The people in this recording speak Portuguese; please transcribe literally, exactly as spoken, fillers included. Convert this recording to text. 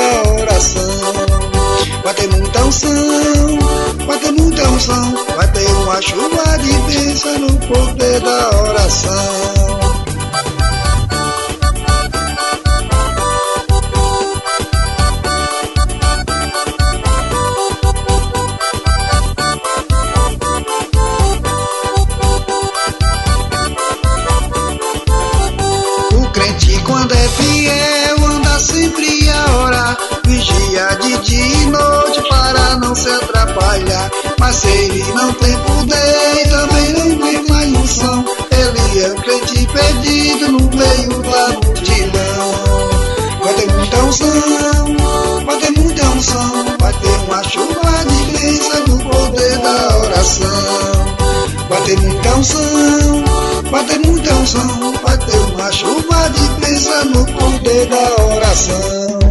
da oração. Vai ter muita unção, vai ter muita unção, vai ter uma chuva de bênção no poder da oração. O crente quando é fiel anda sempre a orar, vigia de dia e noite para não se atrapalhar. Mas se ele não tem poder e também não tem mais unção, ele é um crente perdido no meio da multidão. Vai ter muita unção, vai ter muita unção, vai ter uma chuva de bênção no poder da oração. Vai ter muita unção, vai ter muita unção, vai ter uma chuva de bênção no poder da oração.